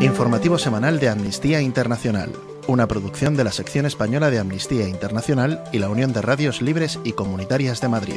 Informativo semanal de Amnistía Internacional, una producción de la sección española de Amnistía Internacional y la Unión de Radios Libres y Comunitarias de Madrid.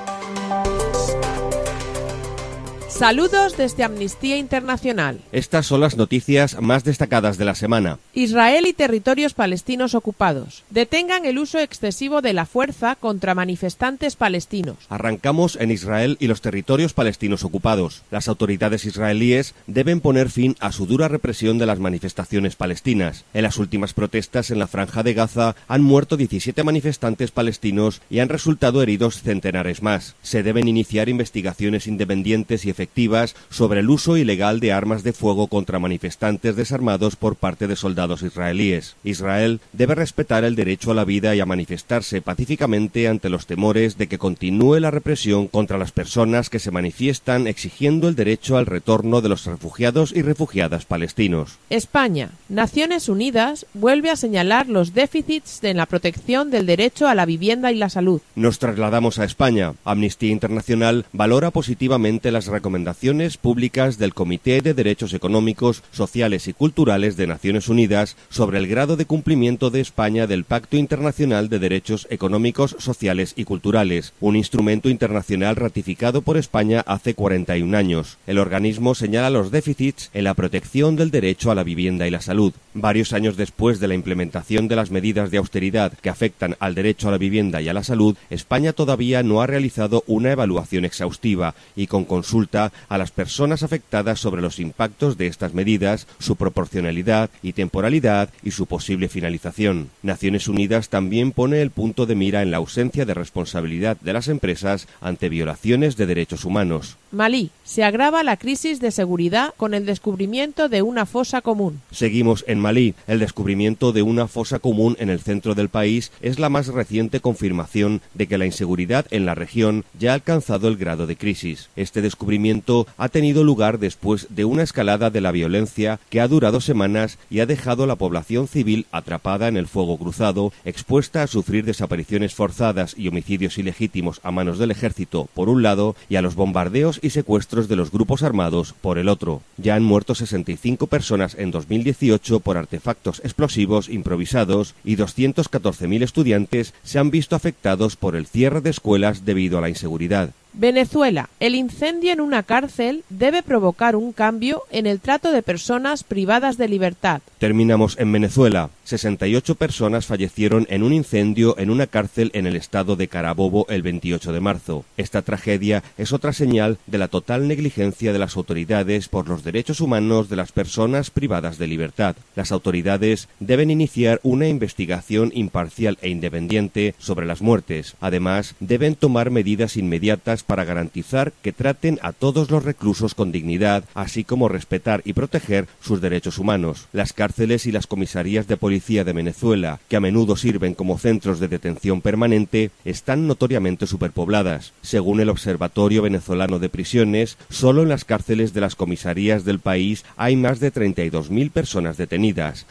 Saludos desde Amnistía Internacional. Estas son las noticias más destacadas de la semana. Israel y territorios palestinos ocupados. Detengan el uso excesivo de la fuerza contra manifestantes palestinos. Arrancamos en Israel y los territorios palestinos ocupados. Las autoridades israelíes deben poner fin a su dura represión de las manifestaciones palestinas. En las últimas protestas en la Franja de Gaza han muerto 17 manifestantes palestinos y han resultado heridos centenares más. Se deben iniciar investigaciones independientes y efectivas sobre el uso ilegal de armas de fuego contra manifestantes desarmados por parte de soldados israelíes. Israel debe respetar el derecho a la vida y a manifestarse pacíficamente ante los temores de que continúe la represión contra las personas que se manifiestan exigiendo el derecho al retorno de los refugiados y refugiadas palestinos. España. Naciones Unidas vuelve a señalar los déficits en la protección del derecho a la vivienda y la salud. Nos trasladamos a España. Amnistía Internacional valora positivamente las recomendaciones públicas del Comité de Derechos Económicos, Sociales y Culturales de Naciones Unidas sobre el grado de cumplimiento de España del Pacto Internacional de Derechos Económicos, Sociales y Culturales, un instrumento internacional ratificado por España hace 41 años. El organismo señala los déficits en la protección del derecho a la vivienda y la salud. Varios años después de la implementación de las medidas de austeridad que afectan al derecho a la vivienda y a la salud, España todavía no ha realizado una evaluación exhaustiva y con consulta a las personas afectadas sobre los impactos de estas medidas, su proporcionalidad y temporalidad y su posible finalización. Naciones Unidas también pone el punto de mira en la ausencia de responsabilidad de las empresas ante violaciones de derechos humanos. Malí. Se agrava la crisis de seguridad con el descubrimiento de una fosa común. Seguimos en Malí. El descubrimiento de una fosa común en el centro del país es la más reciente confirmación de que la inseguridad en la región ya ha alcanzado el grado de crisis. Este descubrimiento ha tenido lugar después de una escalada de la violencia que ha durado semanas y ha dejado a la población civil atrapada en el fuego cruzado, expuesta a sufrir desapariciones forzadas y homicidios ilegítimos a manos del ejército, por un lado, y a los bombardeos y secuestros de los grupos armados, por el otro. Ya han muerto 65 personas en 2018 por artefactos explosivos improvisados y 214.000 estudiantes se han visto afectados por el cierre de escuelas debido a la inseguridad. Venezuela. El incendio en una cárcel debe provocar un cambio en el trato de personas privadas de libertad. Terminamos en Venezuela. 68 personas fallecieron en un incendio en una cárcel en el estado de Carabobo el 28 de marzo. Esta tragedia es otra señal de la total negligencia de las autoridades por los derechos humanos de las personas privadas de libertad. Las autoridades deben iniciar una investigación imparcial e independiente sobre las muertes. Además, deben tomar medidas inmediatas para garantizar que traten a todos los reclusos con dignidad, así como respetar y proteger sus derechos humanos. Las cárceles y las comisarías de policía de Venezuela, que a menudo sirven como centros de detención permanente, están notoriamente superpobladas. Según el Observatorio Venezolano de Prisiones, solo en las cárceles de las comisarías del país hay más de 32.000 personas detenidas,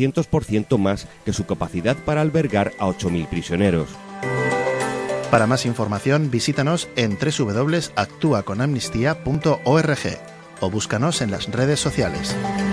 400% más que su capacidad para albergar a 8.000 prisioneros. Para más información, visítanos en www.actuaconamnistía.org o búscanos en las redes sociales.